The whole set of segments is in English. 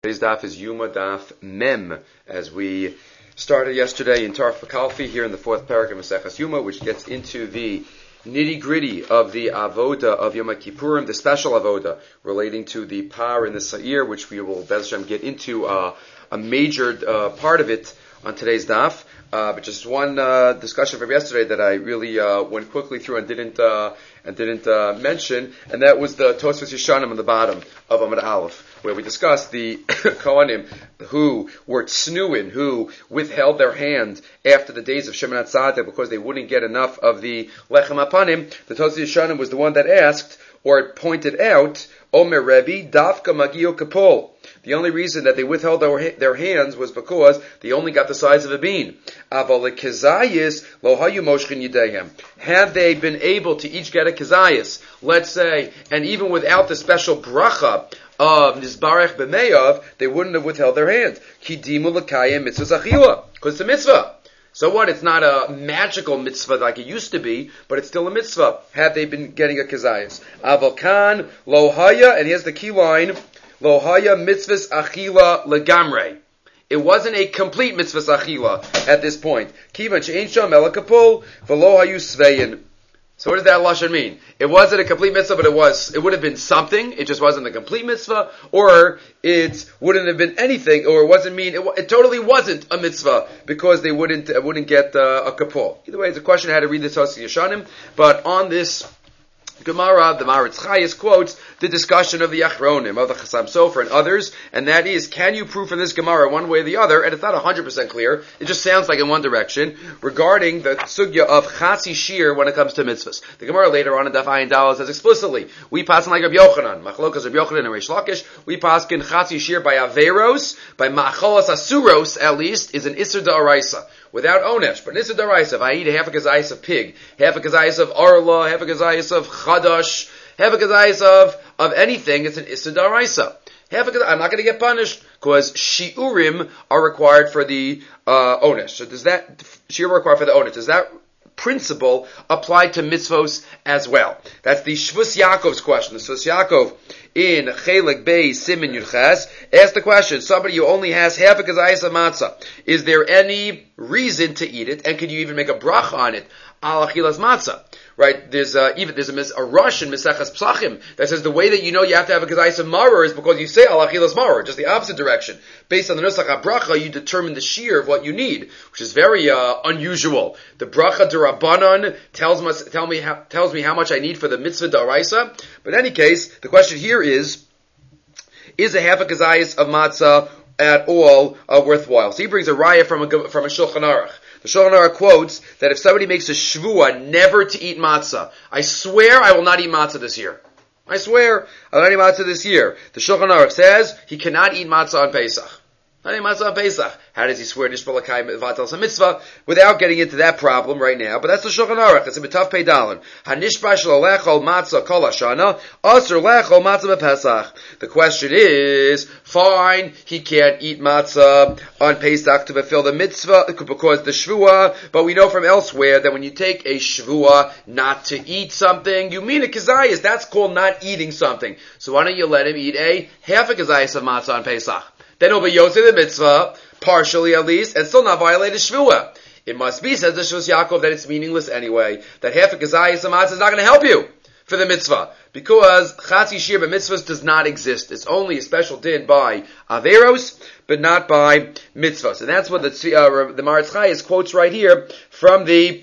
Today's daf is Yuma Daf Mem, as we started yesterday in Tarf Kalfi here in the fourth parak of Maseches Yuma, which gets into the nitty-gritty of the avoda of Yom Kippurim, the special avoda relating to the par and the sa'ir, which we will, Bez Hashem, get into a major part of it on today's daf. But just one discussion from yesterday that I really went quickly through and didn't mention, and that was the Tosfos Yeshanim on the bottom of Amud Aleph, where we discussed the Kohanim who were tznuin, who withheld their hand after the days of Shemonat Tzaddik because they wouldn't get enough of the Lechem Hapanim. The Tosfos Yeshanim was the one that asked, or pointed out, Omer Rebbe, Dafka Magio Kapol. The only reason that they withheld their hands was because they only got the size of a bean. Had they been able to each get a kezayis, let's say, and even without the special bracha of Nizbarech B'meyav, they wouldn't have withheld their hands. Kidimu l'kayim mitzvah zachila, because it's a mitzvah. So what? It's not a magical mitzvah like it used to be, but it's still a mitzvah. Had they been getting a kezayis. Avalkan lohaya, and here's the key line, lohaya mitzvahs achila legamre. It wasn't a complete mitzvahs achila at this point. Kivan she'ein sham elakapul v'lo hayu svein. So what does that lashon mean? It wasn't a complete mitzvah, but it would have been something. It just wasn't a complete mitzvah, or it wouldn't have been anything, or it totally wasn't a mitzvah because they wouldn't get a kapul. Either way, it's a question how to read the Tosfos Yeshanim, but on this Gemara, the Maritz Chayes quotes the discussion of the Achronim, of the Chassam Sofer and others, and that is, can you prove from this Gemara one way or the other, and it's not 100% clear, it just sounds like in one direction, regarding the sugya of Chatzi Shir when it comes to mitzvahs. The Gemara later on in Daf Ayin Daled says explicitly, we pass like Rabbi Yochanan, Machlokas Rabbi Yochanan and Reish Lakish, we pass in Chatzi Shir by Averos, by Ma'acholas Asuros at least, is an Isser Da'araisa. Without onesh, but Nissa Daraisa, if I eat half a kazayis of pig, half a kazayis of arla, half a kazayis of chadash, half a kazayis of anything, it's an Issa Daraisa. I'm not going to get punished, because shiurim are required for the onesh. So does that, shiurim required for the onesh, does that principle apply to mitzvos as well? That's the Shvus Yaakov's question. The Shvus Yaakov in Chelik Bey Simin Yudches asked the question, somebody who only has half a kazayis of matzah, is there any reason to eat it, and could you even make a bracha on it? Al achilas matzah. Right? There's a rush in Meseches Psachim that says the way that you know you have to have a kazayis of maror is because you say al achilas maror, just the opposite direction. Based on the nusach habracha, you determine the shear of what you need, which is very unusual. The bracha d'Rabbanan tells me how much I need for the mitzvah d'Oraisa. But in any case, the question here is a half a kazayis of matzah at all worthwhile? So he brings a raya from a Shulchan Aruch. The Shulchan Aruch quotes that if somebody makes a shvua never to eat matzah, I swear I will not eat matzah this year. I swear I will not eat matzah this year. The Shulchan Aruch says he cannot eat matzah on Pesach. Not eat matzah on Pesach. How does he swear nishbal l'kayim v'atal mitzvah without getting into that problem right now? But that's the Shulchan Aruch. It's a b'tav pei dalin. Hanishba shelo lechol matzah kol hashana aser lechol matzah b'Pesach. The question is, fine, he can't eat matzah on Pesach to fulfill the mitzvah because the shvua, but we know from elsewhere that when you take a shvua not to eat something, you mean a kazayas. That's called not eating something. So why don't you let him eat a half a kazayas of matzah on Pesach? Then he'll be yosei the mitzvah, partially at least, and still not violate his shvua. It must be, says the Shvus Yaakov, that it's meaningless anyway, that half a kazayis of matzah is not going to help you for the mitzvah, because chatzi shir b'mitzvahs does not exist. It's only a special din by averos, but not by mitzvahs. And that's what the Maritz Chayes quotes right here from the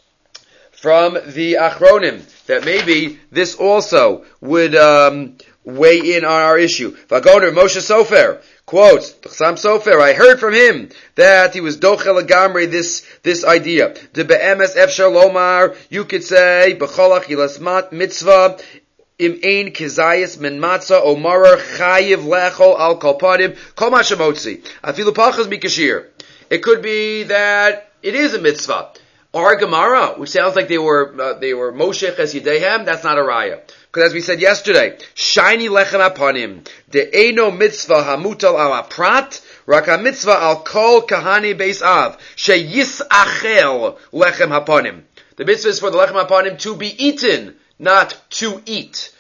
Achronim, that maybe this also would weigh in on our issue. Vagoner Moshe Sofer quotes, Chassam Sofer, I heard from him that he was dochel agamri this idea. De be'emes efshar lomar, you could say, b'chol achilas mitzvah, im ein kezayis min matzah omarer chayiv lechol al kolpadim, kol ma shemotzi, afilu pachas mikashir. It could be that it is a mitzvah. Our Gemara, which sounds like they were moshech as yidehem, that's not a raya. Because as we said yesterday, shiny lechem apanim, de eino mitzvah hamutal al aprat, rak mitzvah al kol kahani beis av, she yisachel lechem hapanim. The mitzvah is for the lechem hapanim to be eaten, not to eat.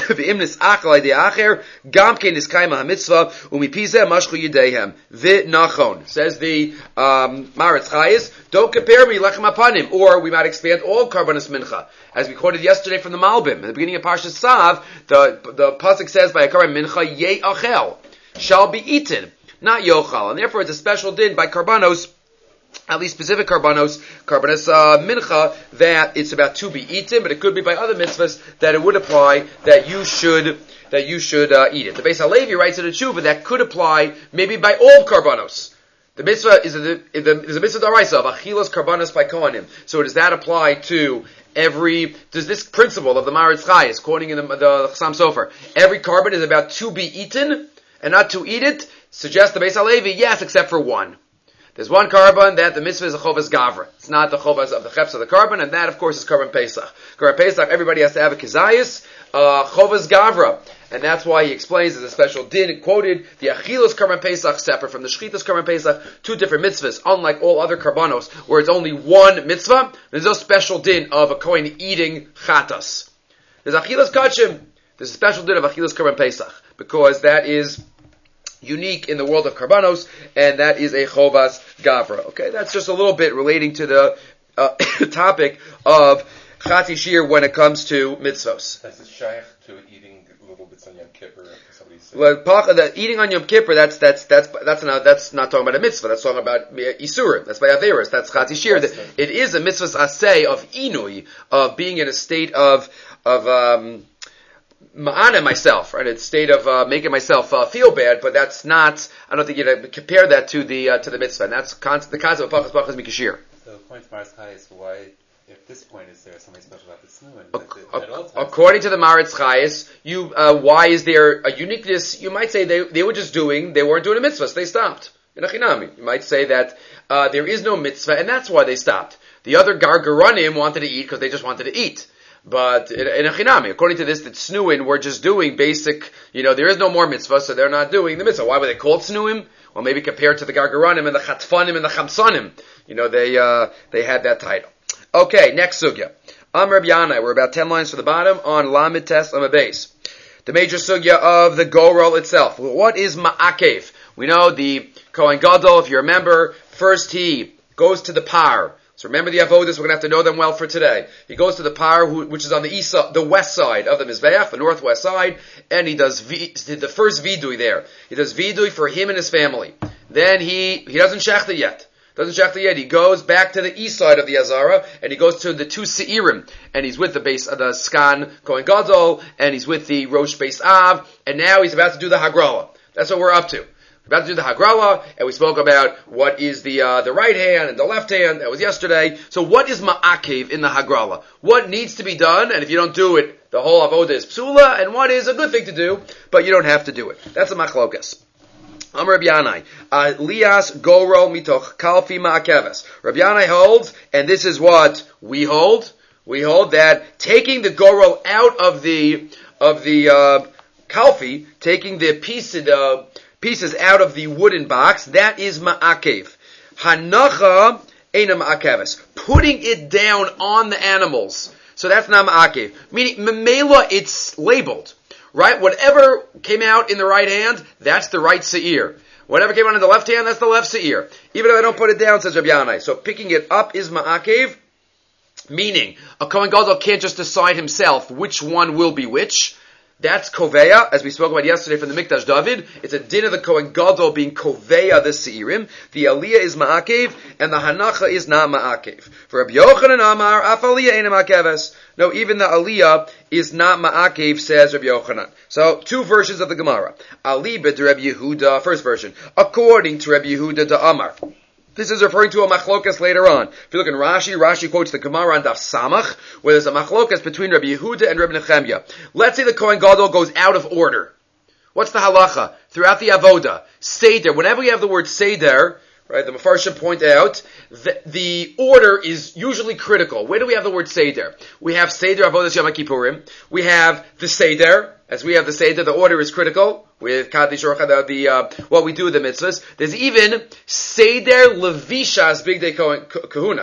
ואם נסעך על ידי האחר, גם כן נסקיים המצווה, ומפי זה משכו ידיהם. ונכון. Says the Maritz Chayes, don't compare me lechem apanim. Or we might expand all karbanos mincha. As we quoted yesterday from the Malbim. At the beginning of Parshas Tzav, the pasuk says by a karban mincha, ye achel, shall be eaten, not yochal. And therefore it's a special din by karbanos, at least specific karbanos mincha, that it's about to be eaten, but it could be by other mitzvahs that it would apply that you should eat it. The Beis Halevi writes in a tshuva that could apply maybe by all karbanos. The mitzvah is a mitzvah d'oraisa of achilas karbanos by kohanim. So does that apply to does this principle of the Maritz Chayes, quoting in the Chassam Sofer, every carbon is about to be eaten and not to eat it? Suggests the Beis Halevi, yes, except for one. There's one carbon that the mitzvah is a chovas gavra. It's not the chovas of the cheps of the carbon, and that, of course, is carbon pesach. Carbon pesach, everybody has to have a kizayis, chovas gavra. And that's why he explains as a special din, quoted, the achilas carbon pesach separate from the shchitas carbon pesach, two different mitzvahs, unlike all other karbanos, where it's only one mitzvah. There's no special din of a kohen eating chatas. There's achilas kachim. There's a special din of achilas carbon pesach, because that is unique in the world of karbanos, and that is a chovas gavra. Okay, that's just a little bit relating to the topic of chatzi shir when it comes to mitzvos. That's a shaykh to eating little bits on Yom Kippur. Eating on Yom Kippur, that's not talking about a mitzvah. That's talking about isurim. That's by averos. That's chatzi shir. It is a mitzvah's aseh of inui, of being in a state of ma'ana myself, right? It's a state of making myself feel bad, but that's not. I don't think you'd compare that to the mitzvah. And that's the concept of pachas mikashir. So the point of Maritz Chayes is why, at this point, is there something special about the snuin? According to the Maritz Chayes, why is there a uniqueness? You might say they weren't doing a mitzvah, so they stopped. In a chinami, you might say that there is no mitzvah, and that's why they stopped. The other gargaranim wanted to eat because they just wanted to eat. But in a chinami, according to this, that snuin were just doing basic, there is no more mitzvah, so they're not doing the mitzvah. Why were they called snuim? Well, maybe compared to the gargaranim and the chatfanim and the chamsanim, they had that title. Okay, next sugya. Amr B'yanai, we're about 10 lines to the bottom on Lamed Tes on the base. The major sugya of the Gorel itself. What is ma'akev? We know the Kohen Gadol, if you remember, first he goes to the par. So remember the avodas, we're going to have to know them well for today. He goes to the par, which is on the west side of the Mizbeach, the northwest side, and he does the first vidui there. He does vidui for him and his family. Then he doesn't shechta yet. He goes back to the east side of the Azara, and he goes to the two Seirim, and he's with the Skan Kohen Gadol, and he's with the Rosh Beis Av, and now he's about to do the Hagrala. That's what we're up to. We're about to do the Hagrala, and we spoke about what is the right hand and the left hand. That was yesterday. So what is Ma'akev in the Hagrala? What needs to be done, and if you don't do it, the whole avodah is psula, and what is a good thing to do, but you don't have to do it. That's a machlokas. Amar Rabbi Yanai, Lias Goro Mitoch Kalfi Ma'akeves. Rabbi Yanai holds, and this is what we hold. We hold that taking the Goro out of the Kalfi, taking the pieces out of the wooden box, that is Ma'akev. Hanacha Eina Ma'akeves. Putting it down on the animals. So that's not Ma'akev. Meaning, Memela, it's labeled. Right? Whatever came out in the right hand, that's the right se'ir. Whatever came out in the left hand, that's the left se'ir. Even if I don't put it down, says Rabbi Yanai. So picking it up is ma'akev, meaning a Kohen Gadol can't just decide himself which one will be which. That's koveya, as we spoke about yesterday from the Mikdash David. It's a din of the Kohen Gadol being koveya the seirim. The aliyah is ma'akev, and the hanacha is not ma'akev. For Rabbi Yochanan Amar, af aliyah ain't ma'akeves. No, even the aliyah is not ma'akev, says Rabbi Yochanan. So, two versions of the Gemara. Ali b'd Rabbi Yehuda, first version. According to Rabbi Yehuda da Amar. This is referring to a machlokas later on. If you look in Rashi quotes the Gemara on Daf Samach, where there's a machlokas between Rabbi Yehuda and Rabbi Nechemya. Let's say the Kohen Gadol goes out of order. What's the halacha? Throughout the avoda, seder, whenever you have the word seder, right, the Mefarshim point out, the order is usually critical. Where do we have the word seder? We have seder avodas Yom Kippurim. We have the seder. As we have the seder, the order is critical. With Kaddish Orcha, what we do with the mitzvahs. There's even Seder Levishas Bigdei Kahuna.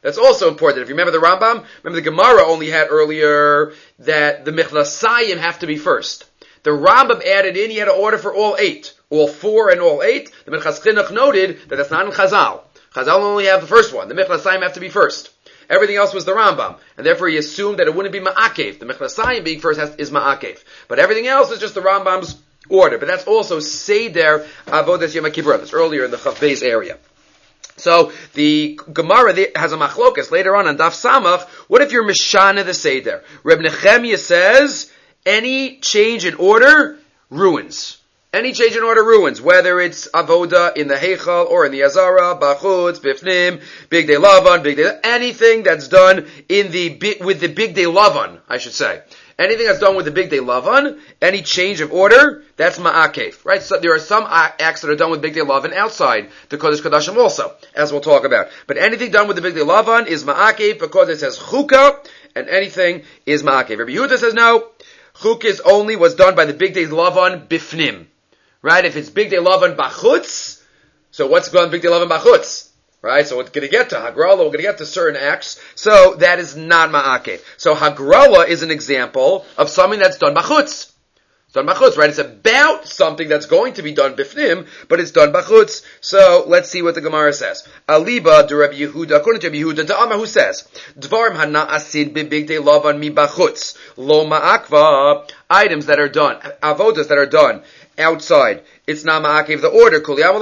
That's also important. If you remember the Rambam, remember the Gemara only had earlier that the Mechlasayim have to be first. The Rambam added in, he had an order for all 8. All 4 and all 8. The Minchas Chinuch noted that that's not in Chazal. Chazal only have the first one. The Mechlasayim have to be first. Everything else was the Rambam. And therefore he assumed that it wouldn't be Ma'akev. The Mechlasayim being first is Ma'akev. But everything else is just the Rambam's order. But that's also Seder Avodas Yom Kippur. That's earlier in the Chav Beis area. So the Gemara has a machlokas later on Daf Samach. What if you're Mishana the Seder? Reb Nechemia says any change in order ruins. Any change in order ruins, whether it's avoda in the heichal or in the azara, bachutz, bifnim, big day lavan, big day, anything that's done with the big day lavan, I should say. Anything that's done with the big day lavan, any change of order, that's ma'akev, right? So there are some acts that are done with big day lavan outside the Kodesh Kodashim also, as we'll talk about. But anything done with the big day lavan is ma'akev because it says chukah, and anything is ma'akev. Rabbi Yehuda says no, chukah was done by the big day lavan bifnim. Right? If it's big day lavan bachutz, so what's going on big day lavan bachutz? Right? So we're going to get to Hagrala, we're going to get to certain acts. So that is not ma'akev. So Hagrala is an example of something that's done bachutz. It's done bachutz, right? It's about something that's going to be done bifnim, but it's done bachutz. So let's see what the Gemara says. Aliba de Rabbi Yehuda, according to Rabbi Yehuda, the Amar who says, Dvarim hana asid big day lavan mi bachutz, lo ma'akva, items that are done, avodas that are done outside. It's not ma'akev the order.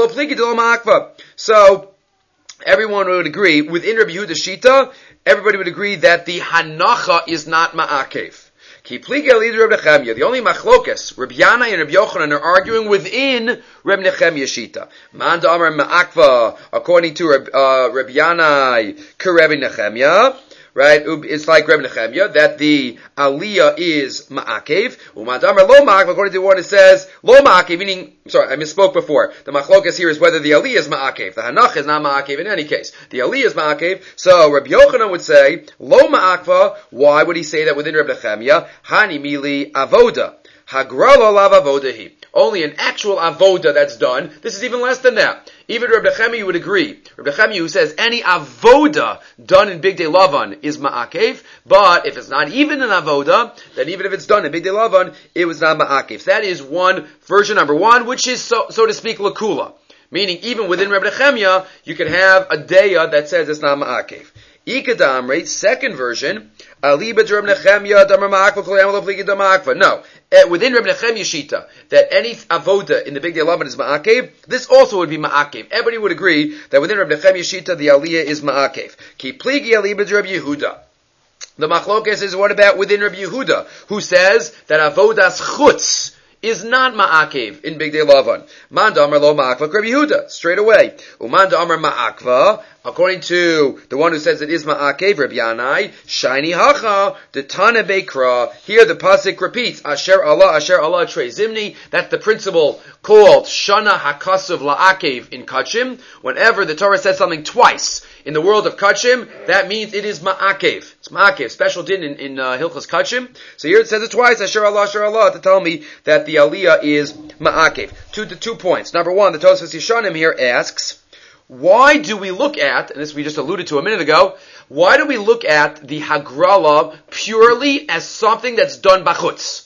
So, everyone would agree, within Rabbi Yehuda's Shita, everybody would agree that the hanacha is not ma'akev. The only machlokas, Rabbi Yana and Rabbi Yochanan are arguing within Rabbi Nechemiah Shita. Man da'amar ma'akva, according to Rabbi Yana, Rabbi Nechemiah. Right? It's like Reb Nechemia, that the aliyah is ma'akev. Umadamar lo ma'akev, according to what it says, lo ma'akev, meaning, sorry, I misspoke before. The machlokas here is whether the aliyah is ma'akev. The hanach is not ma'akev in any case. The aliyah is ma'akev. So Reb Yochanan would say, lo ma'akva. Why would he say that within Reb Nechemia? Hani mili avoda. Hagrala lav avodahi. Only an actual avoda that's done. This is even less than that. Even Reb Nechemia would agree. Reb Nechemia who says any avoda done in Big Day Lavan is ma'akev, but if it's not even an avoda, then even if it's done in Big Day Lavan, it was not ma'akev. So that is version number one, which is so to speak lakula. Meaning even within Reb Nechemia, you can have a deya that says it's not ma'akev. Ikadamre, second version, Aliba Reb Nechemia damar ma'akva kol yamal pligi damakva. No, within Reb Nechemia Shita, that any avoda in the Big Day Lavan is ma'akev, this also would be ma'akev. Everybody would agree that within Reb Nechemia Shita, the aliyah is ma'akev. Ki pligi Aliba Reb Yehuda. The machlokes is what about within Reb Yehuda, who says that avodas chutz is not ma'akev in Big Day Lavan. Man da'amar lo ma'akva Reb Yehuda, straight away. Uman da'amar ma'akva, according to the one who says it is ma'akev, Reb Yanai, shiny hacha, the tana bekra. Here the pasuk repeats, asher Allah trei zimni. That's the principle called shana hakasuv la'akev in kachim. Whenever the Torah says something twice in the world of kachim, that means it is ma'akev. It's ma'akev, special din in Hilchos Kachim. So here it says it twice, asher Allah, to tell me that the aliyah is ma'akev. Two points. Number one, the Tosfos Yeshanim here asks, why do we look at, and this we just alluded to a minute ago, why do we look at the Hagrala purely as something that's done bachutz?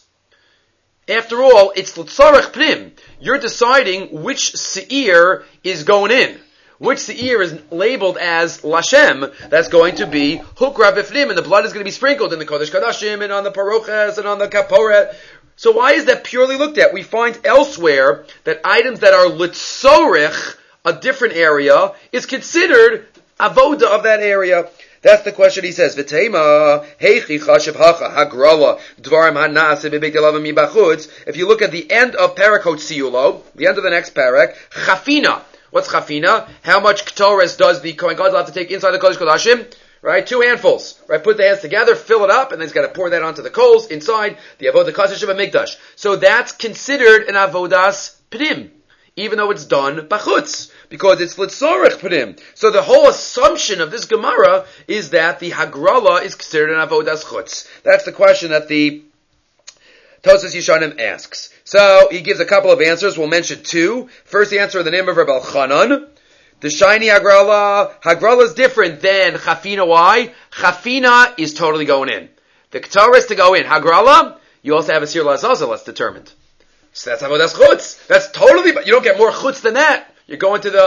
After all, it's l'tzarech pnim. You're deciding which se'ir is going in. Which se'ir is labeled as Lashem, that's going to be hukra b'fnim, and the blood is going to be sprinkled in the Kodesh Kodashim, and on the paroches, and on the kaporet. So why is that purely looked at? We find elsewhere that items that are litzorech, a different area, is considered avoda of that area. That's the question he says. V'teima heichi chashav hacha hagrala dvarim hanase bebeit elavam mibachutz. If you look at the end of parakot siulo, the end of the next parak, chafina. What's chafina? How much ketores does the Kohen Gadol have to take inside the Kodesh Kodashim? Right, 2 handfuls. Right, put the hands together, fill it up, and then he's got to pour that onto the coals inside the avodah kasesh of a mikdash. So that's considered an avodas pnim, even though it's done bachutz, because it's litzorech pnim. So the whole assumption of this Gemara is that the Hagrala is considered an avodas chutz. That's the question that the Tosfos Yeshanim asks. So he gives a couple of answers. We'll mention 2. First, the answer in the name of Rabbi Elchanan. The shiny Hagrala is different than Chafina. Why? Chafina is totally going in. The Keturah is to go in. Hagrala, you also have a Sir Lazazel that's determined. So that's Avodas Chutz. That's totally, you don't get more Chutz than that. You're going to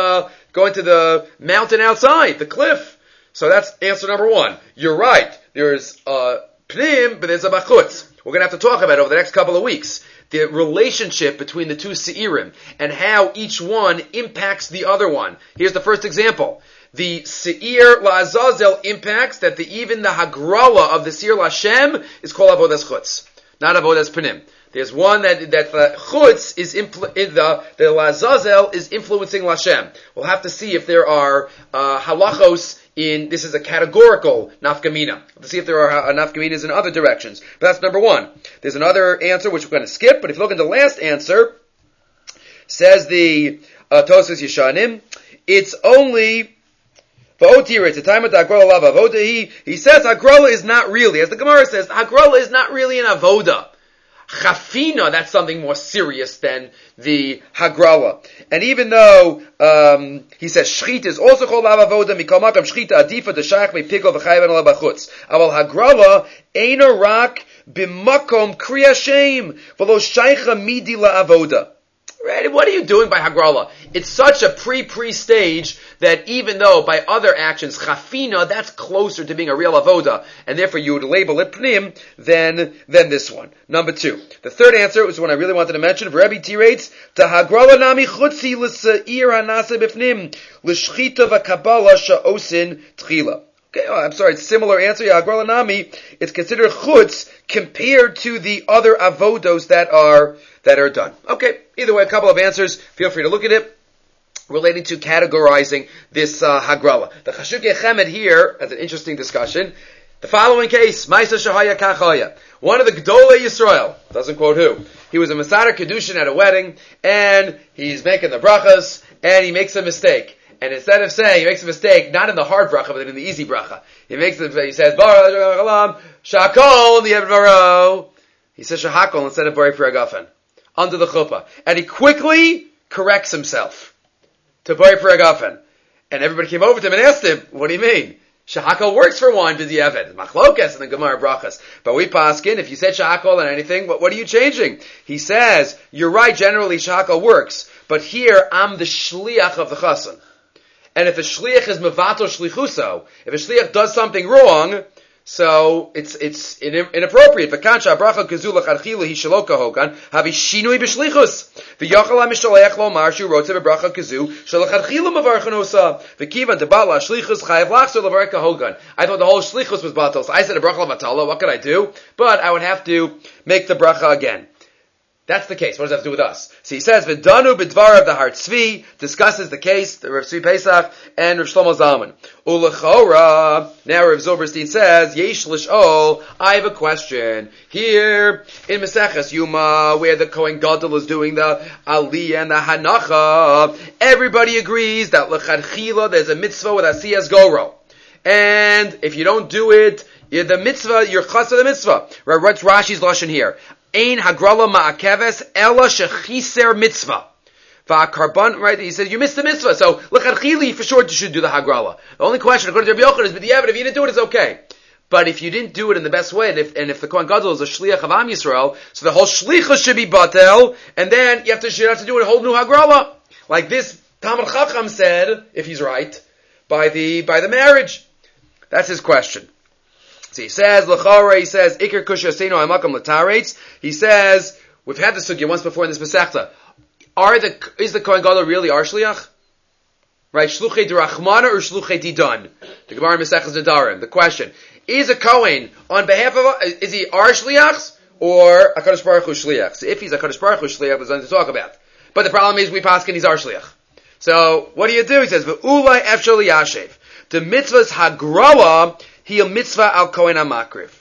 the mountain outside, the cliff. So that's answer number one. You're right. There's Pnim, but there's a Bachutz. We're going to have to talk about it over the next couple of weeks. The relationship between the two Seirim and how each one impacts the other one. Here's the first example. The Seir La'azazel impacts that even the Hagrala of the Seir Lashem is called Avodas Chutz, not Avodas Pnim. There's one that the Chutz is the La'azazel is influencing Lashem. We'll have to see if there are halachos this is a categorical nafkamina. To see if there are nafkaminas in other directions. But that's number one. There's another answer which we're going to skip, but if you look at the last answer, says the Tosfos Yeshanim, it's only V'otira, the time of the Hagrala lava avoda. He says Hagrala is not really, as the Gemara says, Hagrala is not really an avoda. Chafina, that's something more serious than the Hagrala. And even though he says Shchita is also called Avoda, Mikol Makam Shchita Adifa Deshach Mepigol V'Chayven Ala Bachutz. Aval Hagrala Eino Rak B'Makom Kriya Shem V'Lo Shaycha Midi La Avoda. Right? What are you doing by Hagrala? It's such a pre stage that even though by other actions, Chafina, that's closer to being a real avoda, and therefore you would label it Pnim than this one. Number two. The third answer was one I really wanted to mention. Rebbe T-rates, to Hagrala nami chutzi l'sa'ir hanase b'pnim, l'shchita v'kabala sha'osin tchila. Okay, I'm sorry, it's a similar answer. Hagrala nami, it's considered chutz compared to the other avodos that are done. Okay, either way, a couple of answers. Feel free to look at it relating to categorizing this Hagrala. The Chashukei Chemed here has an interesting discussion. The following case, Maisa Shahaya Kachaya. One of the Gedolei Yisrael, doesn't quote who, he was a Masada Kedushin at a wedding, and he's making the brachas, and he makes a mistake. And instead of saying, he makes a mistake, not in the hard bracha, but in the easy bracha. He says, Shakol, the Evaro. He says Shahakol instead of Bari Piragafen. Under the chuppah. And he quickly corrects himself to Bari Piragafen. And everybody came over to him and asked him, what do you mean? Shahakol works for wine, b'diavad. Machlokas in the Gemara Brachas. But we paskin, if you said Shahakol and anything, what are you changing? He says, you're right, generally Shahakol works. But here, I'm the shliach of the chassan. And if a shliach is mevato shlichuso, if a shliach does something wrong, so it's inappropriate. V'kansha bracha kazula chadchila hi shelo kahogan havi shinui b'shlichus. V'yachal ha'mishalech lo marshu rotze b'bracha kazu shelo chadchila mavarchan osa. V'kivan tebala shlichus chayav lachzer levar kahogan. I thought the whole shlichus was batal. So I said a bracha levatala. What could I do? But I would have to make the bracha again. That's the case. What does that have to do with us? So he says, V'danu b'dvar of the Har Tzvi, discusses the case, the Rav Tzvi Pesach, and Rav Shlomo Zalman. Ulechora, now Rav Zilberstein says, Yesh lish'ol, I have a question. Here, in Maseches Yuma, where the Kohen Gadol is doing the Aliyah and the Hanacha, everybody agrees that l'chadchila, there's a mitzvah with Asiyas Goro. And if you don't do it, the mitzvah, you're chas of the mitzvah. Right, what's Rashi's lashon here? Ein hagrala ma'akeves ela shechiser mitzvah. Va'karban, right? He says you missed the mitzvah, so l'chadchili for sure you should do the hagrala. The only question, according to Rabbi Yochanan, is b'diavad. If you didn't do it, it's okay. But if you didn't do it in the best way, and if the Kohen Gadol is a shliach of Am Yisrael, so the whole shlichus should be batel, and then you have to do a whole new hagrala, like this Talmid Chacham said, if he's right, by the marriage. That's his question. So he says, L'chara, he says, Iker Kush Yaseinu Ha'makam L'taretz. He says, we've had the sugya once before in this Masechta. Is the Kohen Gadol really our shliach? Right? Shluchei D'Rachmana or Shluchei Didan? The Gemara in Masechtas Nedarim. The question, is a Kohen on behalf of, is he our shliachs or HaKadosh Baruch Hu shliach? So if he's HaKadosh Baruch Hu shliach, there's nothing to talk about. But the problem is we paskin he's our shliach. So what do? He says, V'ulai efshel liyashev. The mitzvah's hagrala, he a mitzvah al kohen hamakriv.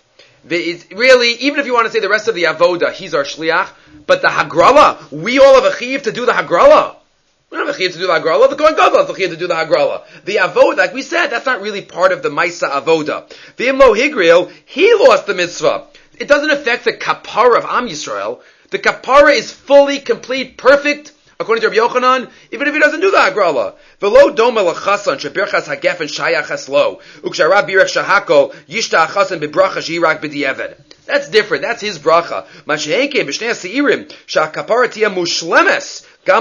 Really, even if you want to say the rest of the avoda, he's our shliach, but the hagrala, we all have a chiv to do the hagrala. We don't have a chiv to do the hagrala, the Kohen Gadol has a chiv to do the hagrala. The avoda, like we said, that's not really part of the maisa avoda. The imlo higril, he lost the mitzvah. It doesn't affect the kapara of Am Yisrael. The kapara is fully, complete, perfect According to Rabbi Yochanan, even if he doesn't do the Hagrala. V'lo doma l'chasan shebirchas hagefen shayachas lo. Ukshara birech shahako yishta achasan bebracha shirak b'di'eved. That's different. That's his bracha. Masheheke b'shnei seirim shakapara tia mushlemes. He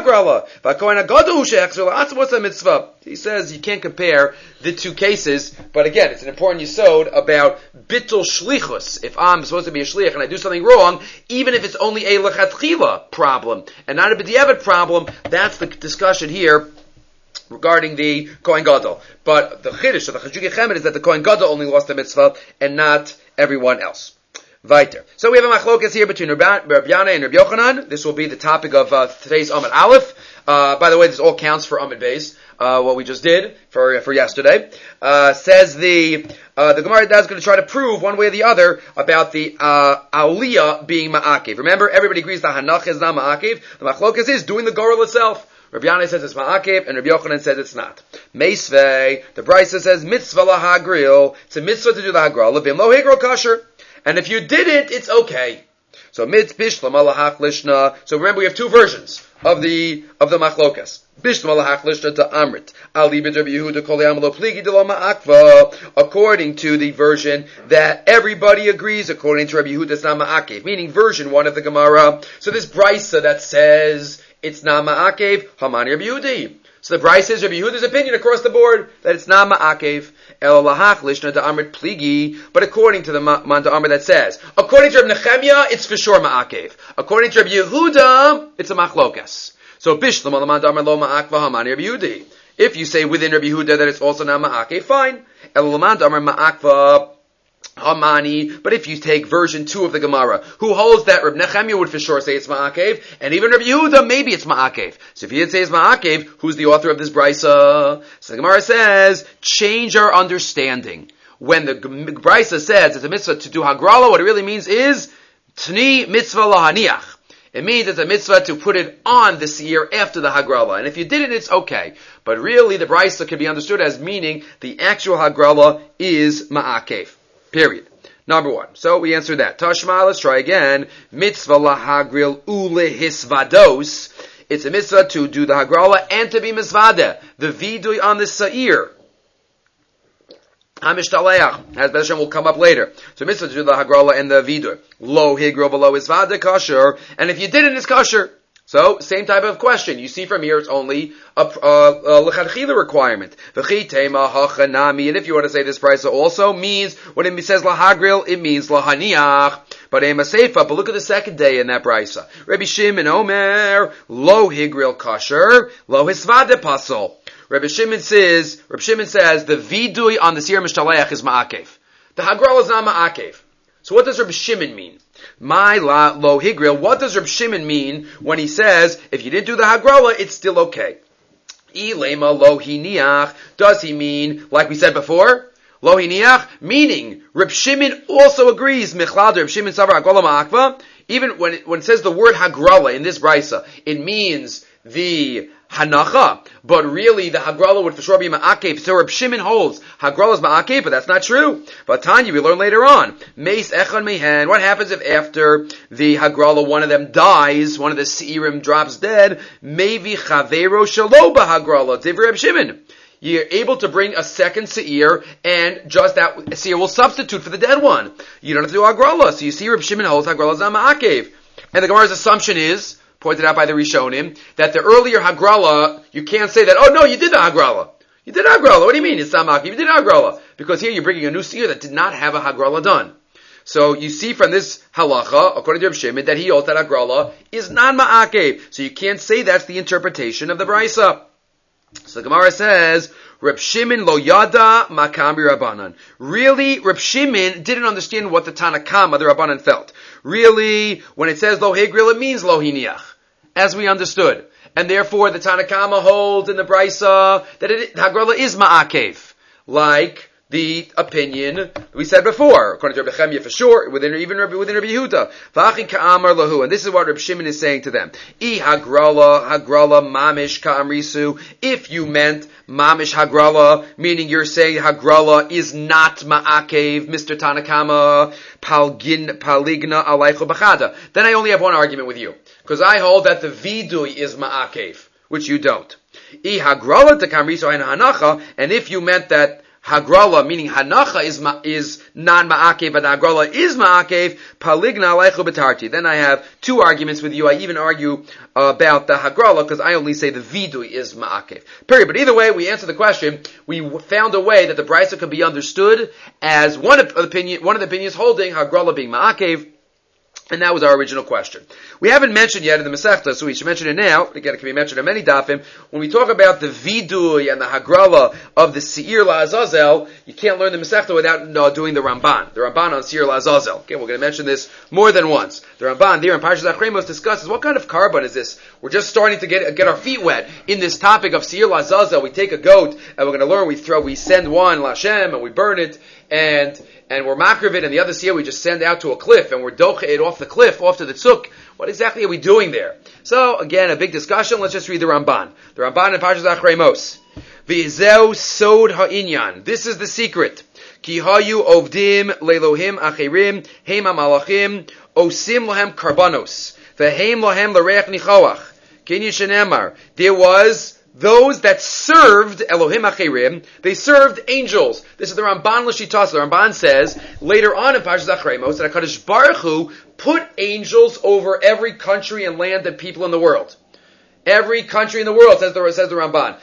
says you can't compare the two cases, but again, it's an important yesod about bittul shlichus. If I'm supposed to be a shliach and I do something wrong, even if it's only a lechatchila problem and not a b'diavad problem, that's the discussion here regarding the Kohen Gadol. But the chiddush of the Chajugi Chemed is that the Kohen Gadol only lost the mitzvah and not everyone else. Weiter. So we have a machlokas here between Rabbi Yana and Rabbi Yochanan. This will be the topic of today's Amud Aleph. By the way, this all counts for Amud Beis, what we just did for yesterday. Says the Gemara is going to try to prove one way or the other about the Aliyah being Ma'akev. Remember, everybody agrees that Hanach is not Ma'akev. The machlokas is doing the Goral itself. Rabbi Yana says it's Ma'akev, and Rabbi Yochanan says it's not. Meisvei, the Brisa says Mitzvah lahagril. It's a mitzvah to do the Hagril. Levim lo higro kasher. And if you didn't, it's okay. So mitz bishlam alahach lishna. So remember, we have two versions of the machlokas. Bishlam alahach lishna to Amrit. Ali b'Rabbi Yehuda kol yamalo pligi de lo ma'akva. According to the version that everybody agrees, according to Rabbi Yehuda, it's not ma'akev. Meaning version 1 of the Gemara. So this brisa that says it's not ma'akev, hamani Rabbi Yehudi. So the Bryce says Rabbi Yehuda's opinion across the board that it's not ma'akev. El lahach lishna to Amrit pligi. But according to the man to Amr that says, according to Rabbi Nechemia, it's for sure ma'akev. According to Rabbi Yehuda, it's a machlokas. So bishlam al man to Amr lo ma'akva hamani Rabbi Yehudi. If you say within Rabbi Yehuda that it's also not ma'akev, fine. El man to Amr ma'akva Hamani, but if you take version 2 of the Gemara, who holds that Reb Nechemia would for sure say it's Ma'akev, and even Reb Yehuda, maybe it's Ma'akev. So if he did say it's Ma'akev, who's the author of this Brisa? So the Gemara says, change our understanding. When the Brisa says it's a mitzvah to do Hagrala, what it really means is, Tni mitzvah lahaniach. It means it's a mitzvah to put it on the seir after the Hagrala. And if you did it, it's okay. But really, the Brisa can be understood as meaning the actual Hagrala is Ma'akev. Period. Number 1. So we answered that. Tashma, let's try again. Mitzvah lahagril ulehisvados. It's a mitzvah to do the hagrala and to be mizvada. The vidui on the sa'ir. Hamishtaleyach. As Hashem will come up later. So mitzvah to do the hagrala and the vidui. Lo higro below isvada kasher. And if you didn't, it's kasher. So, same type of question. You see from here, it's only a l'chadchila requirement. And if you want to say this brisa also means, when it says lahagril, it means lahaniach. But but look at the second day in that brisa. Rabbi Shimon Omer, lo higril kasher, lo hisvade pasol. Rabbi Shimon says the vidui on the sir mishtaleach is ma'akev. The hagral is not ma'akev. So what does Rabbi Shimon mean? My la lo higril. What does Rabbi Shimon mean when he says if you didn't do the hagrala, it's still okay? Ilema lo hiniach. Does he mean like we said before? Lo hiniach, meaning Rabbi Shimon also agrees. Michlad Rabbi Shimon savar hagrala ma'akva. Even when it says the word hagrala in this brisa, it means the hanacha, but really the hagrala would for sure be ma'akev. So Reb Shimon holds hagrala is ma'akev, but that's not true. But Tanya, we learn later on. Meis echad mehen. What happens if after the hagrala one of them dies, one of the seirim drops dead? Maybe chavero shalo b'hagrala. Divrei Reb Shimon. You're able to bring a second seir, and just that seir will substitute for the dead one. You don't have to do hagrala. So you see, Reb Shimon holds hagrala is not ma'akev, and the Gemara's assumption is, pointed out by the Rishonim, that the earlier Hagrala, you can't say that, oh no, you did the Hagrala. You did Hagrala. What do you mean? It's not ma'akev. You did Hagrala. Because here you're bringing a new seer that did not have a Hagrala done. So you see from this halacha, according to Reb Shimon, that he holds that Hagrala is not ma'akev. So you can't say that's the interpretation of the Brisa. So the Gemara says, Reb Shimon lo yada makam Rabbanan. Really, Reb Shimon didn't understand what the Tanakama, the Rabbanan, felt. Really, when it says lo higril, it means lo hiniach, as we understood. And therefore, the Tanakama holds in the Brisa that Hagrala is ma'akev. Like the opinion we said before, according to Rabbi Chemia for sure, within Rabbi Yehuda. V'achin ka'amar lahu, and this is what Rabbi Shimon is saying to them. I hagrala mamish ka'amrisu. If you meant mamish hagrala, meaning you're saying hagrala is not ma'akev, Mr. Tanakama, paligna alaycho b'chada, then I only have one argument with you, because I hold that the vidui is ma'akev, which you don't. I hagrala t'kamrisu ein hanacha, and if you meant that hagrala, meaning hanacha is non-ma'akev, but hagrala is ma'akev, paligna alaycho b'tarti. Then I have two arguments with you. I even argue about the hagrala, because I only say the vidui is ma'akev. Period. But either way, we answer the question. We found a way that the brisa could be understood as one of the opinions holding hagrala being ma'akev, and that was our original question. We haven't mentioned yet in the Masechta, so we should mention it now. Again, it can be mentioned in many dafim. When we talk about the vidui and the hagrala of the Seir LaAzazel, you can't learn the Masechta without doing the Ramban. The Ramban on Seir LaAzazel. Okay, we're going to mention this more than once. The Ramban there in Parshas Achremos discusses what kind of carbon is this. We're just starting to get our feet wet in this topic of Seir LaAzazel. We take a goat and we're going to learn. We send one Lashem and we burn it and we're makriv it, and the other seer we just send out to a cliff, and we're doche it off the cliff, off to the tzuk. What exactly are we doing there? So, again, a big discussion. Let's just read the Ramban. The Ramban in Parshas Achremos. V'zeu sod ha'inyan. This is the secret. Ki hayu ovdim lelohim achirim, heim ha'malachim, osim lohem karbanos, v'heim lohem l'reach nichoach. Kinyin shenemar. There was those that served Elohim Achirim, they served angels. This is the Ramban L'Shitas. The Ramban says later on in Parshas Achremos that HaKadosh Baruch Hu put angels over every country and land and people in the world. Every country in the world, says the Ramban.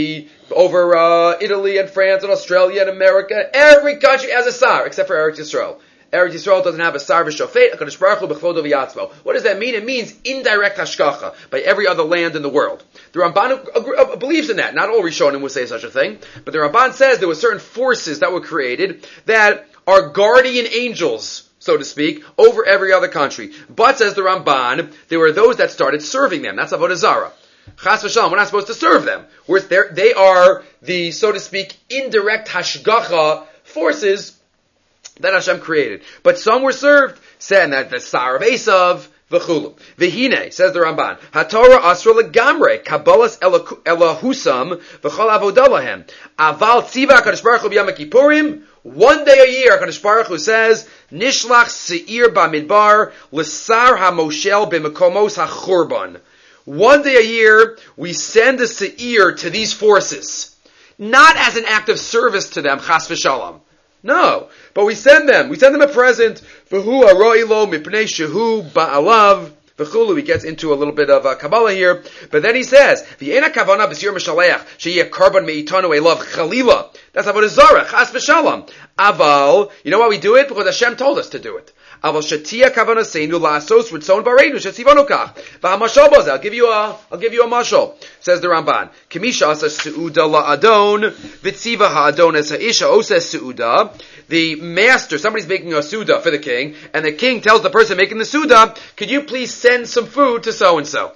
Over Italy and France and Australia and America, every country has a sar except for Eretz Yisrael. Eretz Yisrael doesn't have a sar v'shofet, HaKadosh Baruch Hu b'chvodo v'yatzvo. What does that mean? It means indirect hashgacha by every other land in the world. The Ramban believes in that. Not all Rishonim would say such a thing, but the Ramban says there were certain forces that were created that are guardian angels, so to speak, over every other country. But, says the Ramban, there were those that started serving them. That's Avodah Zarah. Chas v'shalom, we're not supposed to serve them. They are the, so to speak, indirect hashgacha forces that Hashem created. But some were served, saying that the Sar of Esav, v'chulu. V'hine, says the Ramban, HaTorah asra legamre, Kabbalas elahusam, v'chol avodah lahem. Aval tziva HaKadosh Baruch Hu b'yom kippurim, one day a year, HaKadosh Baruch Hu says, Nishlach se'ir ba'midbar, l'sar ha'moshel b'mekomos ha'churban. One day a year, we send a se'ir to these forces. Not as an act of service to them, chas v'shalom. No, but we send them a present. V'hu haro'ilo mipnei shehu ba'alav v'chulu. He gets into a little bit of Kabbalah here, but then he says, V'yena kavana b'sir m'shaleach sheyeh karban me'itanu elav chalila. That's avodah zarah, chas v'shalom. Aval, you know why we do it? Because Hashem told us to do it. Aval shatia kavana seinu la'asos ritzon bareinu shetzivanu kach. V'hamashal boz. I'll give you a mashal. Says the Ramban. Kamisha asa su'uda la'adon v'tziva ha'adon es ha'isha oses su'uda. The master, somebody's making a suda for the king, and the king tells the person making the suda, could you please send some food to so-and-so?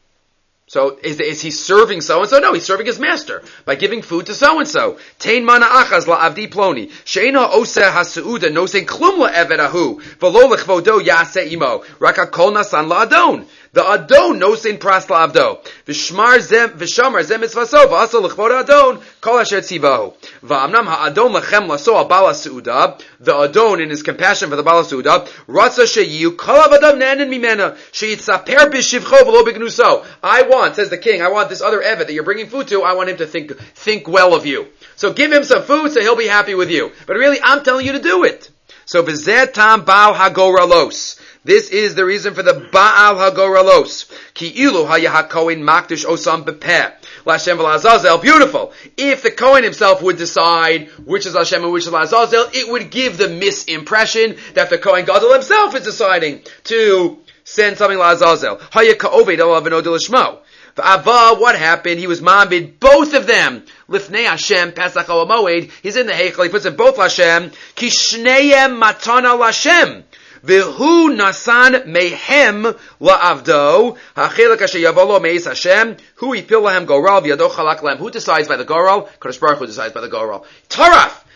So, is he serving so-and-so? No, he's serving his master by giving food to so-and-so. Tein mana achaz la'avdi ploni. She'ena oseh ha'su'uda nosein klum la'eved ahu. V'lo l'chvodo ya'aseh imo. Rak ha'kol nasan la'adon. The adon nosein pras la'avdo. V'shamar zem mitzvaso. V'asa l'chvod adon. Kol asher tzivahu. V'amnam ha'adon lachem laso al-bala su'uda. The adon, in his compassion for the bala su'uda, ratza she'yu kol avadav nanin mimena. She'yitzaper b'shivcho v'lo b'gnuso. I want, says the king, I want this other Evet that you're bringing food to, I want him to think well of you. So give him some food so he'll be happy with you. But really, I'm telling you to do it. So, v'zeh tam Baal hagoralos. This is the reason for the Baal hagoralos. Ki ilu hayahakoin makdish osam bepeh. L'Hashem v'l'Azazel, beautiful. If the Kohen himself would decide which is Hashem and which is l'Azazel, it would give the misimpression that the Kohen Gadol himself is deciding to send something l'Azazel. Hayaka'oved el aveno d'lishmo. V'ava, what happened? He was ma'amid both of them. Lifnei Hashem, Pesach al Moed. He's in the Heichel. He puts in both Hashem. Ki shneyem matana l'Hashem. V'hu nasan mehem la'avdo. Ha'chelak asher yavolo meis Hashem. Hu yipil lahem goral v'yado chalak lahem. Who decides by the goral? Kadosh Baruch Hu decides by the goral. Taraf.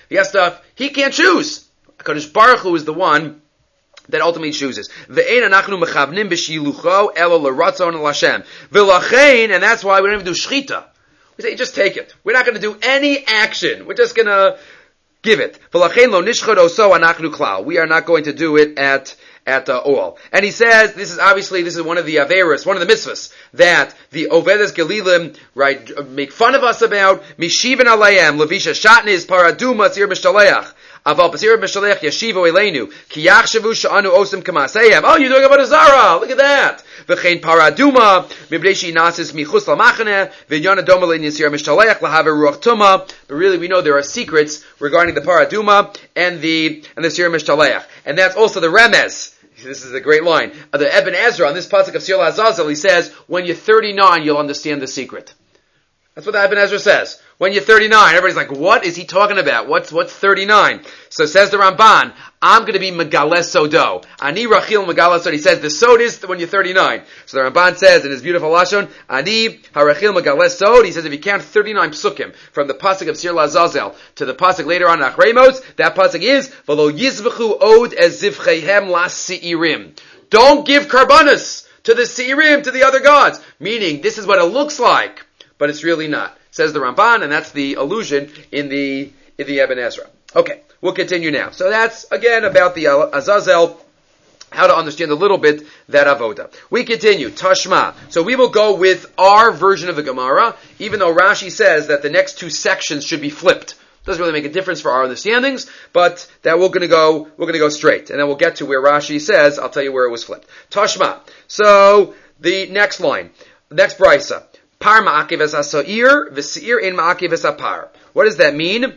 He can't choose. HaKadosh Baruch Hu is the one that ultimately chooses. Ve'ein anachnu mechavnim b'shilucho elo l'ratzon l'Hashem. V'lachein, and that's why we don't even do shchita. We say, just take it. We're not going to do any action. We're just going to give it. V'lachein lo nishchad oso anachnu klal. We are not going to do it at all. And he says, this is one of the averos, one of the mitzvahs, that the Ovedes Galilim, right, make fun of us about, Mishivan alayim, Levisha Shatnis, Paraduma, Tzir Mishtaleach. Aval Pasir Mishalech Yeshivo Elenu Ki Yachshavu Sha'anu Osem Kamaseyem. Oh, you're doing about a Zara. Look at that. V'chein Paraduma Mibreshi Nasis Michus Lamachane V'yona Domalin Yisir Mishalech Lahave Ruach Tuma. But really, we know there are secrets regarding the Paraduma and the Sir Mishalech, and that's also the Remez. This is a great line. The Eben Ezra on this pasuk of Sir Azazel, he says, when you're 39, you'll understand the secret. That's what the Eben Ezra says. When you're 39, everybody's like, what is he talking about? What's 39? So says the Ramban, I'm going to be Megales Sodo. Ani Rachil Megales Sodo. He says the Sod is when you're 39. So the Ramban says in his beautiful Lashon, Ani Harachil Megales Sod. He says if you count 39 psukim from the pasuk of Sir Lazazel to the pasuk later on in Achremos, that pasuk is, V'lo yizvchu od ez zivchehem las seirim. Don't give karbanos to the seirim, to the other gods. Meaning, this is what it looks like, but it's really not. Says the Ramban, and that's the allusion in the Eben Ezra. Okay, we'll continue now. So that's, again, about the Azazel, how to understand a little bit that avoda. We continue, Tashma. So we will go with our version of the Gemara, even though Rashi says that the next two sections should be flipped. Doesn't really make a difference for our understandings, but that we're going to go straight. And then we'll get to where Rashi says, I'll tell you where it was flipped. Tashma. So, the next line, next brisa. Par ma'akiv es ha'sa'ir, v'se'ir in ma'akiv es ha'par. What does that mean?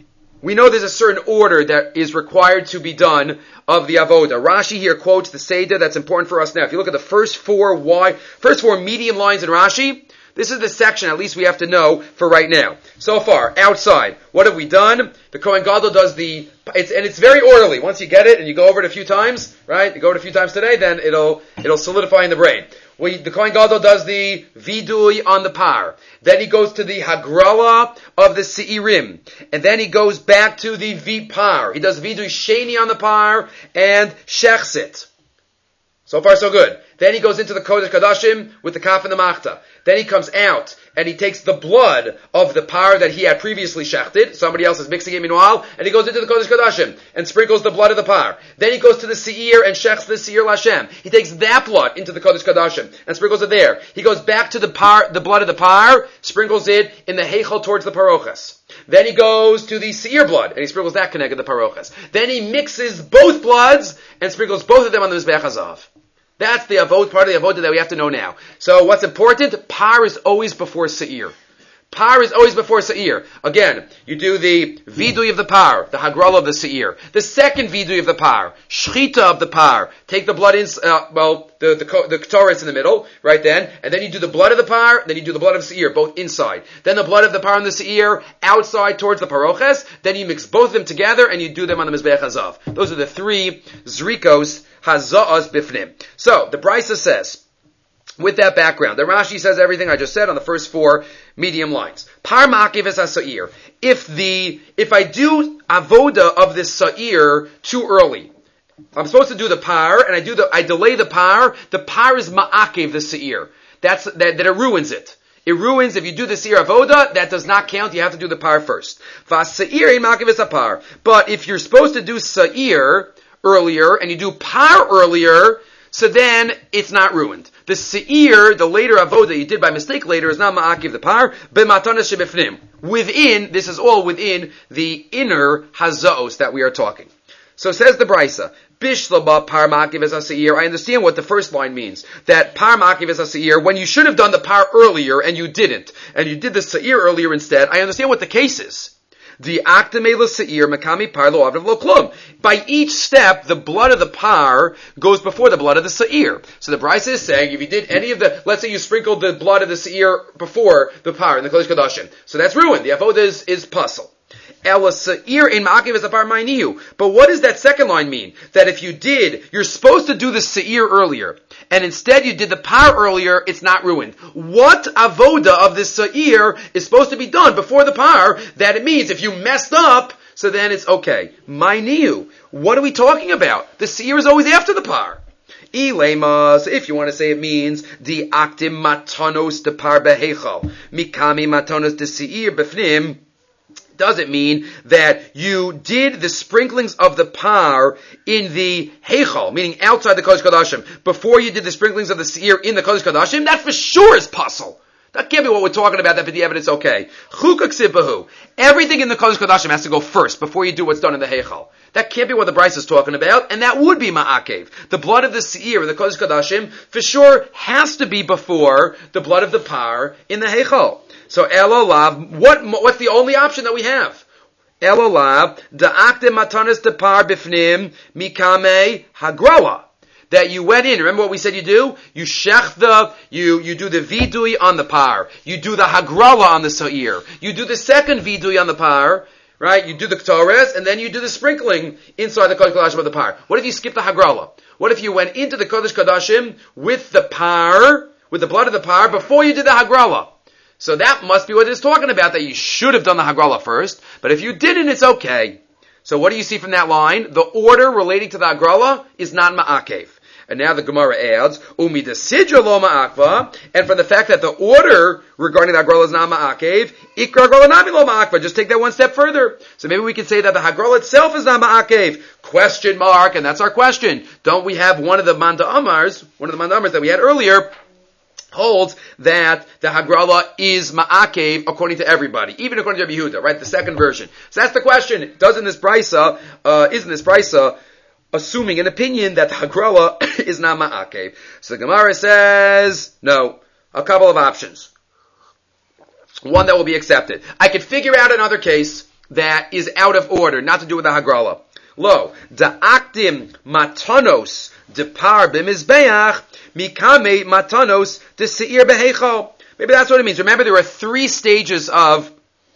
We know there's a certain order that is required to be done of the avoda. Rashi here quotes the Seder that's important for us now. If you look at the first four medium lines in Rashi, this is the section at least we have to know for right now. So far, outside, what have we done? The Kohen Gadol does it's very orderly. Once you get it and you go over it a few times, right? You go over it a few times today, then it'll solidify in the brain. The Kohen Gadol does the vidui on the par. Then he goes to the hagrala of the seirim. And then he goes back to the vipar. He does vidui sheni on the par and shechsit. So far, so good. Then he goes into the Kodesh Kadashim with the kaf and the machta. Then he comes out and he takes the blood of the par that he had previously shechted. Somebody else is mixing it meanwhile. And he goes into the Kodesh Kadashim and sprinkles the blood of the par. Then he goes to the seir and shechs the seir lashem. He takes that blood into the Kodesh Kadashim and sprinkles it there. He goes back to the blood of the par, sprinkles it in the heichal towards the parochas. Then he goes to the seir blood and he sprinkles that keneged the parochas. Then he mixes both bloods and sprinkles both of them on the Mizbeach HaZahav. That's the avod, part of the avodah that we have to know now. So what's important? Par is always before seir. Par is always before seir. Again, you do the vidui of the par, the hagrala of the seir. The second vidui of the par, shchita of the par. Take the blood in, the ketoris in the middle, right then, and then you do the blood of the par, then you do the blood of the seir, both inside. Then the blood of the par and the seir outside towards the paroches. Then you mix both of them together and you do them on the Mizbeach HaZahav. Those are the three zrikos haza'as bifnim. So, the Brisa says, with that background, the Rashi says everything I just said on the first four medium lines. Par ma'akiv es ha'sa'ir. If I do avoda of this sa'ir too early, I'm supposed to do the par, and I delay the par is ma'akiv the sa'ir. That it ruins it. It ruins, if you do the seir avoda, that does not count, you have to do the par first. V'sa'ir ma'akiv es ha'par. But if you're supposed to do sa'ir earlier, and you do par earlier, so then it's not ruined. The seir, the later avoda you did by mistake later, is not ma'akiv the par, b'matanas shebifnim. This is all within the inner hazaos that we are talking. So says the Brisa, Bishlaba par ma'akiv es ha'seir. I understand what the first line means. That par ma'akiv es ha'seir, when you should have done the par earlier and you didn't, and you did the seir earlier instead, I understand what the case is. The aktamela seir makami par lo avrav lo klum. By each step, the blood of the par goes before the blood of the seir. So the Brisa is saying, if you did any of let's say you sprinkled the blood of the seir before the par in the Kodesh Kodashim, so that's ruined. The avodah is puzzle. But what does that second line mean? That if you're supposed to do the seir earlier, and instead you did the par earlier, it's not ruined. What avoda of this seir is supposed to be done before the par, that it means if you messed up, So then it's okay. My niu. What are we talking about? The seir is always after the par. Ilema, if you want to say it means di aktim matanos de par behechal, mikami matanos de seir befnim. Does it mean that you did the sprinklings of the par in the heichal, meaning outside the Kodesh Kodashim, before you did the sprinklings of the seir in the Kodesh Kodashim? That for sure is puzzle. That can't be what we're talking about. That for the evidence, okay. Chukak sibahu. Everything in the Kodesh Kodashim has to go first before you do what's done in the heichal. That can't be what the Bryce is talking about, and that would be ma'akev. The blood of the seir in the Kodesh Kodashim for sure has to be before the blood of the par in the heichal. So elolav, what's the only option that we have? Elolav, da'akte matanis de par bifnim mikame hagrala. That you went in. Remember what we said you do? You shech you do the vidui on the par. You do the hagrala on the seir. You do the second vidui on the par, right? You do the ktores, and then you do the sprinkling inside the Kodesh Kodashim of the par. What if you skip the hagrala? What if you went into the Kodesh Kodashim with the par, with the blood of the par, before you did the hagrala? So that must be what it's talking about, that you should have done the hagrala first, but if you didn't, it's okay. So what do you see from that line? The order relating to the hagrala is not ma'akev. And now the Gemara adds, Umi de sidra lo ma'akva, and from the fact that the order regarding the hagrala is not ma'akev, ikra hagrala nami lo ma'akva. Just take that one step further. So maybe we can say that the hagrala itself is not ma'akev. Question mark, and that's our question. Don't we have one of the manda amars that we had earlier, holds that the hagrala is ma'akev according to everybody, even according to Rabbi Yehuda, right? The second version. So that's the question. Isn't this brisa assuming an opinion that the hagrala is not ma'akev? So the Gemara says, no, a couple of options. One that will be accepted. I could figure out another case that is out of order, not to do with the hagrala. Lo, da'aktim matanos depar b'mizbeach mikame matanos de seir behechal. Maybe that's what it means. Remember, there are 3 stages of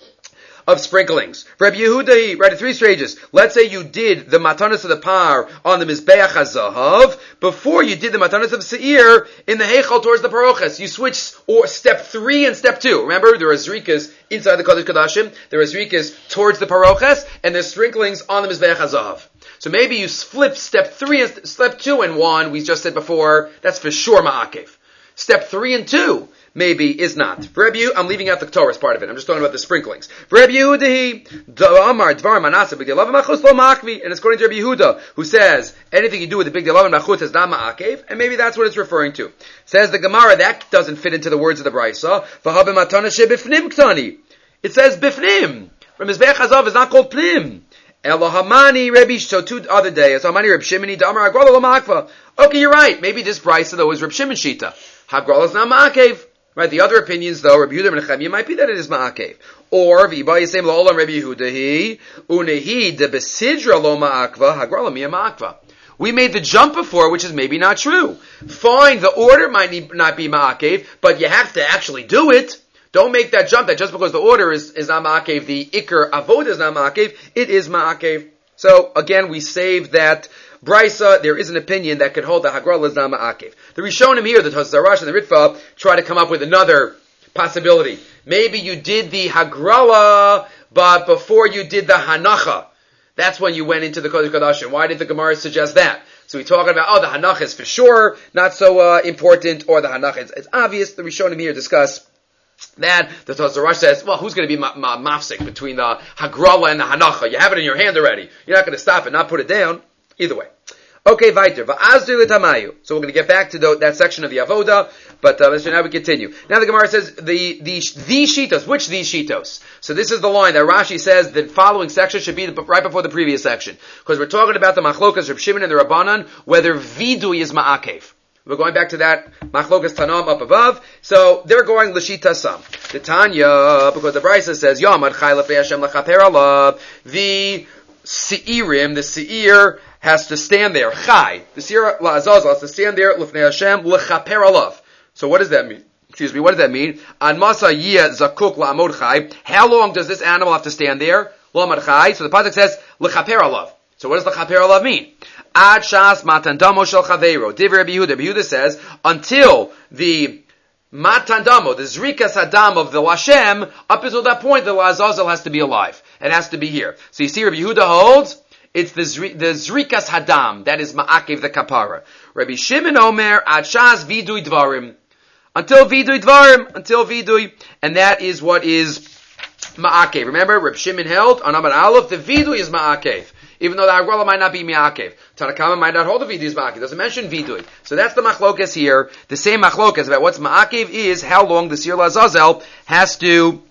sprinklings. For Rabbi Yehuda, right, 3 stages. Let's say you did the matanos of the par on the mizbeach hazahav before you did the matanos of seir in the heichal towards the paroches. You switch or step 3 and step 2. Remember, there are zrikas inside the Kodesh Kodashim, there are zrikas towards the paroches, and there's sprinklings on the mizbeach hazahav. So maybe you flip step 3 and step 2 and 1, we just said before, that's for sure ma'akev. Step 3 and 2, maybe, is not. For Rabbi Yehuda, I'm leaving out the Torah's part of it. I'm just talking about the sprinklings. For Rabbi Yehuda, Amar Dvar Manasa B'Gdei Lavan Machutz Lo Ma'akvi, and it's according to Rabbi Yehuda, who says anything you do with the B'Gdei Lavan Machutz is not ma'akev, and maybe that's what it's referring to. Says the Gemara, that doesn't fit into the words of the Brisa. V'Habem Matana Shebifnim Ktani. It says Bifnim. Mizbeach Hazav is not called Pnim. Elohamani Rabbi, so 2 other days. Elohamani Reb Shimoni Damar Hagrala Lo Ma'akva. Okay, you're right. Maybe this Brisa though is Reb Shimon Shita. Hagrala is not ma'akev. Right, the other opinions though, Rabbi Yehuda ben Nechemia, might be that it is ma'akev. Or, V'yiba Yisem Lo'olam Rabbi Yehuda Unehi de Besidra Lo Ma'akva, Hagrala Mia Ma'akva. We made the jump before, which is maybe not true. Fine, the order might not be ma'akev, but you have to actually do it. Don't make that jump that just because the order is not ma'akev, the ikar avoda is not ma'akev, it is ma'akev. So, again, we saved that Brisa. There is an opinion that could hold the hagrala is not ma'akev. The Rishonim here, the Tosarash and the Ritva, try to come up with another possibility. Maybe you did the hagrala, but before you did the hanacha. That's when you went into the Kodesh Kodashim. Why did the Gemara suggest that? So we're talking about, the hanacha is for sure not so important, or the hanacha it's obvious. The Rishonim here discuss that the Tosarash says, well, who's going to be mafsik between the hagrala and the hanacha? You have it in your hand already. You're not going to stop it, not put it down. Either way. Okay, weiter. Va'azdir l'tamayu. So we're going to get back to that section of the avoda, but now we continue. Now the Gemara says the shitos. Which these shitos? So this is the line that Rashi says the following section should be right before the previous section, because we're talking about the machlokas Reb Shimon and the Rabbanan, whether vidui is ma'akev. We're going back to that machlokas Tanam up above. So they're going l'shita sam. The Tanya, because the Brisa says Yomad Chai Lefnei Hashem Lechaper Alav. The seirim, the seir has to stand there. Chai, the seir la'azazel has to stand there Lefnei Hashem Lechaper Alav. So what does that mean? What does that mean? An masa yeh zakuk la'amod chai. How long does this animal have to stand there? La'amod chai. So the pasuk says Lechaper Alav. So what does Lechaper Alav mean? Ad shas matan damo shel chaveiro. Divrei Rabbi Yehuda. Rabbi Yehuda says until the matan damo, the zrikas hadam of the Lashem, up until that point the Lazazel has to be alive. It has to be here. So you see, Rabbi Yehuda holds it's the zrikas hadam that is ma'akev the kapara. Rabbi Shimon Omer Adshas vidui dvarim until vidui, and that is what is ma'akev. Remember, Rabbi Shimon held on Amar Aleph the vidui is ma'akev. Even though the Hagwala might not be Mi'akev. Tanakama might not hold the Vidui is Ma'akev. It doesn't mention Vidui. So that's the Machlokas here. The same Machlokas about what's Ma'akev is how long the Sir Lazazel has to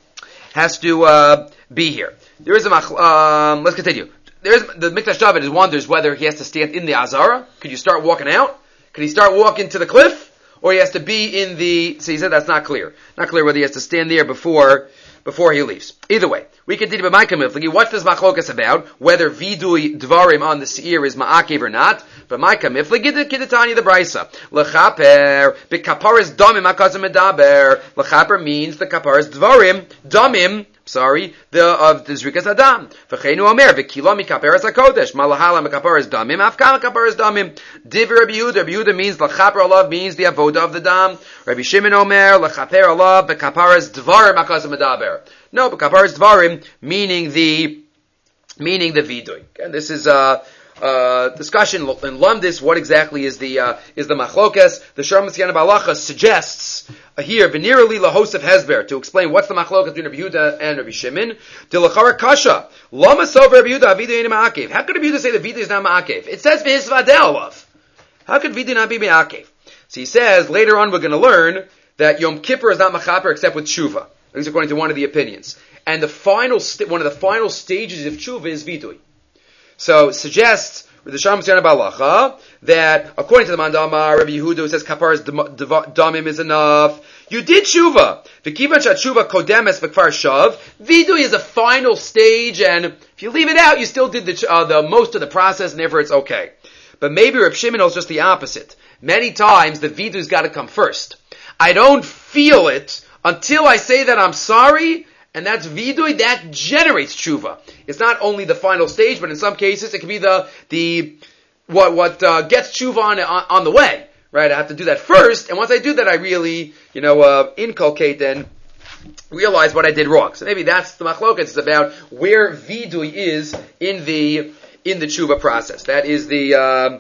be here. There is a let's continue. The Mikdash David wonders whether he has to stand in the Azara. Could you start walking out? Could he start walking to the cliff? Or he has to be in the, so he said that's not clear. Not clear whether he has to stand there before he leaves. Either way, we continue by Ma'akev Miflagi. What's this machlokas about? Whether vidui dvarim on the seir is ma'akev or not. But Ma'akev Miflagi, Kidatani the Brisa. L'chaper, b'kaparas damim akazim medaber. L'chaper means the kaparas dvarim, damim, of the Zrikas Adam. V'cheinu omer, v'kilo mikaparas HaKodesh. Malahala mikaparas damim, afkal mikaparas damim. Div Rabbi Yehuda. Rabbi Yehuda means l'chaper alav means the avoda of the dam. Rabbi Shimon omer, l'chaper alav, v'kaparas dvarim akazim medaber. No, but kaparas dvarim meaning the vidui. And this is discussion in Lumdis. What exactly is the machlokas? The Sharm Siana Balacha suggests here v'nirali lahosef hezber to explain what's the machlokas between Rabbi Yehuda and Rabbi Shimon. Dilachara kasha lama sover Rabbi Yehuda vidui ain't ma'akev. How could Rabbi Yehuda say that vidui is not ma'akev? It says v'hisvadeh. How could vidui not be ma'akev? So he says later on we're going to learn that Yom Kippur is not machaper except with tshuva. At least according to one of the opinions. And one of the final stages of tshuva is vidui. So it suggests with the Shalom Tziyana Balacha that according to the Mandama, Rabbi Yehuda who says kaparas damim is enough. You did tshuva. V'kivan tshuva kodemes v'kfar shav. Vidui is a final stage, and if you leave it out, you still did the most of the process, and therefore it's okay. But maybe Reb Shimon is just the opposite. Many times the vidui's got to come first. I don't feel it until I say that I'm sorry, and that's vidui, that generates tshuva. It's not only the final stage, but in some cases it can be what gets tshuva on the way. Right? I have to do that first, and once I do that, I really, inculcate and realize what I did wrong. So maybe that's the machlokas. It's about where vidui is in the tshuva process. That is the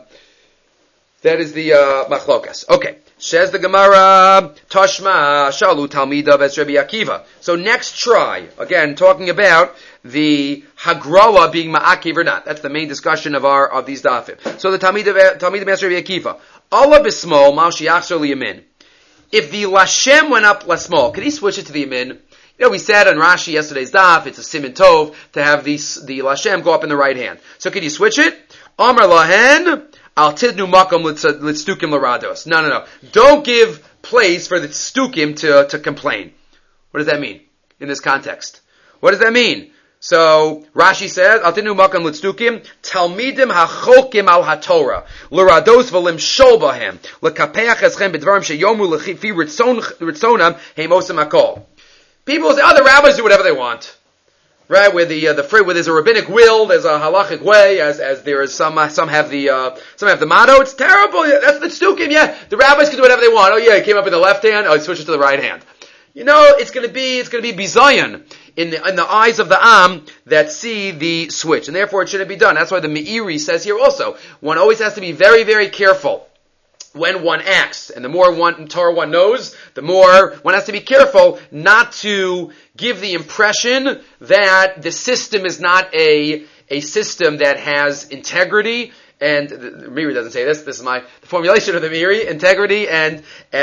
machlokas. Okay. Says the Gemara, Tashma Shalu Talmida Ves Rabbi Akiva. So next try, again talking about the Hagrawa being Ma'akiv or not. That's the main discussion of these dafim. So the Talmida Ves Rabbi Akiva, Allah Bismol Mal Shiachzor Liyamin. If the Lashem went up Lasmol, could he switch it to the Yamin? We said on Rashi yesterday's daf, it's a Siman Tov to have the Lashem go up in the right hand. So could you switch it? Amar Lahen. Al tidnu makom litstukim l'rados. No. Don't give place for the stukim to complain. What does that mean in this context? What does that mean? So Rashi says, Al tidnu makom litstukim talmidim hachokim al haTorah l'rados v'lim shol bahem l'kapeach eschem b'dvarim sheyomu l'chifi ritzonam heimosem hakol. People say, the rabbis do whatever they want. Right, where where there's a rabbinic will, there's a halachic way, as there is some have the motto. It's terrible. Yeah, that's the stukim. Yeah, the rabbis can do whatever they want. Oh yeah, he came up in the left hand. Oh, he switched it to the right hand. It's going to be bizayon in the eyes of the am that see the switch, and therefore it shouldn't be done. That's why the Meiri says here also, one always has to be very, very careful when one acts, and the more Torah one knows, the more one has to be careful not to give the impression that the system is not a system that has integrity, and the Meiri doesn't say this. This is the formulation of the Meiri: integrity and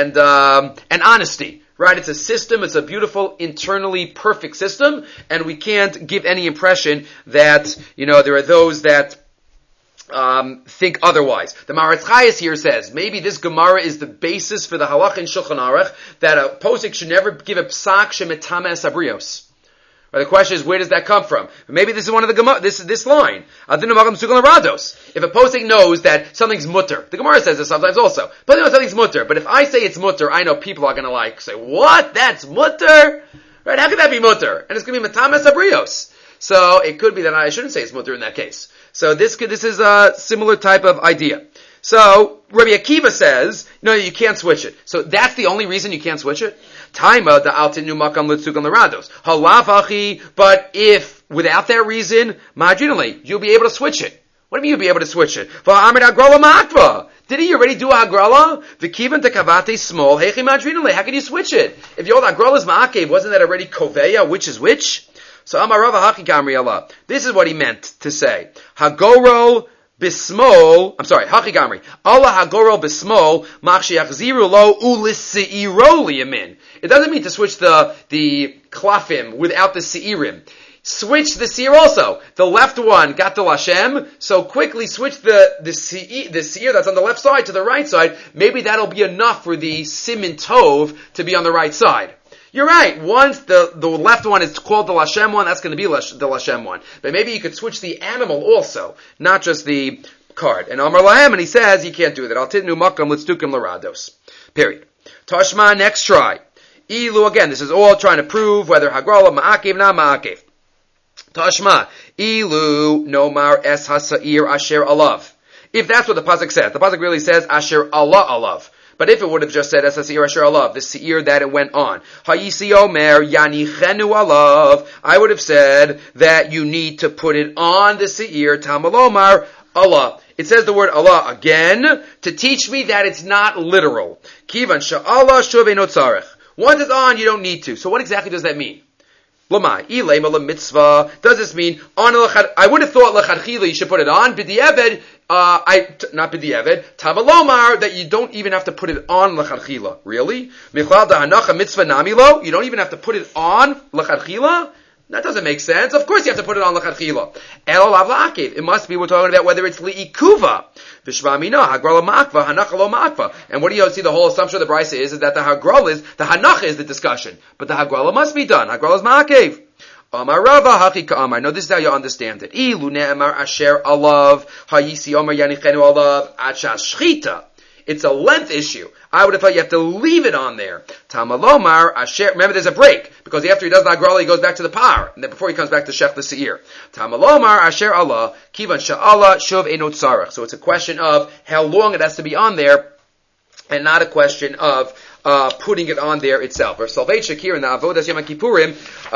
honesty. Right? It's a system. It's a beautiful, internally perfect system, and we can't give any impression that there are those that think otherwise. The Maharatz Chayes here says, maybe this Gemara is the basis for the halach in Shulchan Aruch, that a posik should never give a psak shemetame sabrios. The question is, where does that come from? Maybe this is one of the Gemara, this line. If a posik knows that something's mutter, the Gemara says this sometimes also, but something's mutter, but if I say it's mutter, I know people are gonna say, what? That's mutter? Right? How could that be mutter? And it's gonna be metame sabrios. So it could be that I shouldn't say it's mutter in that case. So this is a similar type of idea. So Rabbi Akiva says, no, you can't switch it. So that's the only reason you can't switch it. Taima da altinu makam litzugan larados. Halavachi, but if without that reason, marginally, you'll be able to switch it. What do you mean you'll be able to switch it? Did he already do a hagrala? V'kivan tekavate small hechi madrinale. How can you switch it? If your hagrala is ma'akev, wasn't that already koveya? Which is which? So Amarava haki gamri Allah. This is what he meant to say. Hagoro bismol. I'm sorry. Haki gamri. Allah hagoro bismol machshiach ziru lo ulisiiro liyamin. It doesn't mean to switch the klafim without the seirim. Switch the seir also. The left one got the Lashem, so quickly switch the seir that's on the left side to the right side. Maybe that'll be enough for the Simin Tov to be on the right side. You're right. Once the left one is called the Lashem one, that's going to be the Lashem one. But maybe you could switch the animal also, not just the card. And Amar Lahem, and he says you can't do that. Al titnu makam litzdukim larados. Period. Tashma, next try. Ilu, again, this is all trying to prove whether hagrala ma'akev, not ma'akev. Tashma, ilu nomar es hasair asher alav. If that's what the pasuk says, the pasuk really says asher Allah alav. But if it would have just said es hasair asher alav, the seir that it went on, hayisi omer yanichenu alav, I would have said that you need to put it on the seir tamalomar Allah. It says the word Allah again to teach me that it's not literal. Kivan sha'Allah shuv eino tzarech. Once it's on, you don't need to. So what exactly does that mean? Does this mean I would have thought lechadchila you should put it on b'di'eved, not b'di'eved tamalomar that you don't even have to put it on lechadchila. Really? Michlal dahanacha mitzvah namilo. You don't even have to put it on lechadchila. That doesn't make sense. Of course you have to put it on l'chadchila. El lav la'akev. It must be we're talking about whether it's li'ikuva. V'shma mina, hagrala ma'akva, hanacha lo ma'akva. And what do you see the whole assumption of the brisa is that the hagrala is, the hanacha is the discussion. But the hagrala must be done. Hagrala is ma'akev. Amar Rava haki ka'amar. No, this is how you understand it. Ilu ne'amar asher alav, hayisi omar yanichenu alav, achas shchita. It's a length issue. I would have thought you have to leave it on there. Tamalomar asher. Remember, there's a break because after he does the hagrala, he goes back to the par, and then before he comes back to shech the seir. Tamalomar asher Allah kivan sha'Allah shuv eino tzarech. So it's a question of how long it has to be on there, and not a question of putting it on there itself. Rav Soloveitchik here in the Avodas Yom Kippurim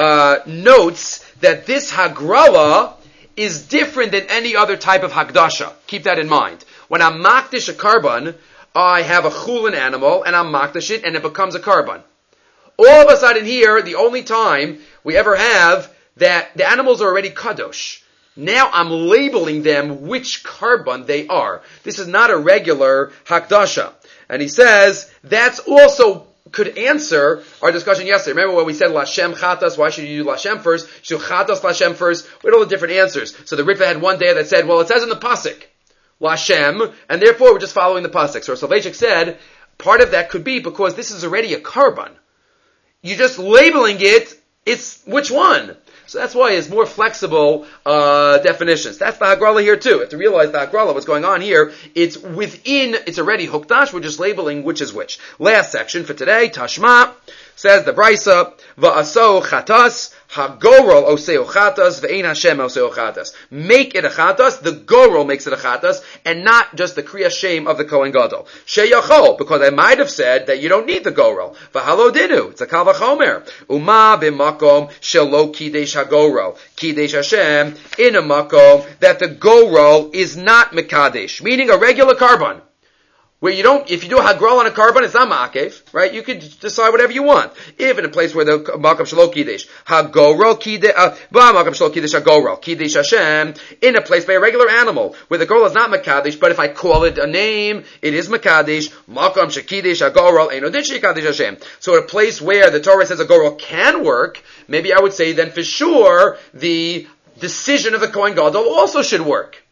notes that this hagrala is different than any other type of hakdasha. Keep that in mind. When I'm makdish a karban, I have a chulin animal, and I'm makdash it, and it becomes a karban. All of a sudden here, the only time we ever have that the animals are already kadosh. Now I'm labeling them which karban they are. This is not a regular hakdasha. And he says, that's also could answer our discussion yesterday. Remember when we said Lashem Chatas, why should you do Lashem first? Should Chatas Lashem first? We had all the different answers. So the Ritva had one day that said, well, it says in the pasuk, Lashem, and therefore we're just following the pasuk. So Soloveitchik said, part of that could be because this is already a karban. You're just labeling it, it's which one? So that's why it's more flexible definitions. That's the hagrala here too. You have to realize the hagrala, what's going on here, it's already hukdash, we're just labeling which is which. Last section for today, Tashma, says the Brisa, Va'aso chatas, hagorol oseo chatas, ve'ein Hashem oseo chatas. Make it a chatas, the gorol makes it a chatas, and not just the kriya shem of the Kohen Gadol. Sheyachol, because I might have said that you don't need the gorol. V'halo dinu, it's a kal v'chomer. Uma b'makom shelo kidesh hagorol. Kidesh Hashem, in a makom, that the gorol is not mekadesh, meaning a regular karban. Where you don't, if you do a hagrol on a karban, it's not ma'akev, right? You could decide whatever you want. If in a place where the makam shelo kidesh, hagorol kidesh, makam shelo kidesh hagorol, kidesh Hashem, in a place by a regular animal, where the gorol is not makadesh, but if I call it a name, it is makadesh, makam shekidesh hagorol, eino din shekadesh Hashem. So in a place where the Torah says a gorol can work, maybe I would say then for sure, the decision of the Kohen Gadol also should work.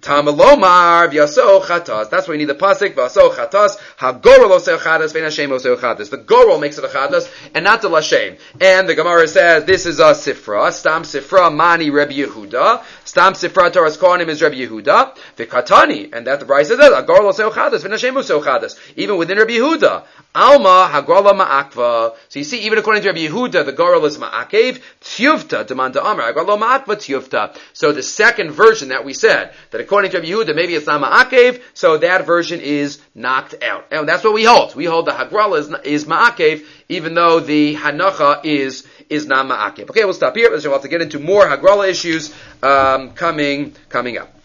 Tamalomar v'yaso chatas. That's why you need the pasuk v'yaso chatas. Hagorol oseo chatas ve'en Hashem oseo chatas. The gorol makes it a chatas and not the lashem. And the Gemara says this is a sifra. Stam sifra mani Rebbe Yehuda. Stam sifra Torah's Kohanim is Rebbe Yehuda. V'katani, and that the Brisa says hagorol oseo chatas ve'en Hashem oseo chatas. Even within Rebbe Yehuda, Alma hagrala ma'akva. So you see, even according to Rabbi Yehuda, the goral is ma'akev, tiyuvta, demanda amar, hagrala ma'akva, tiyuvta. So the second version that we said, that according to Rabbi Yehuda, maybe it's not ma'akev, so that version is knocked out. And that's what we hold. We hold the hagrala is ma'akev, even though the hanacha is not ma'akev. Okay, we'll stop here. We'll have to get into more hagrala issues, coming up.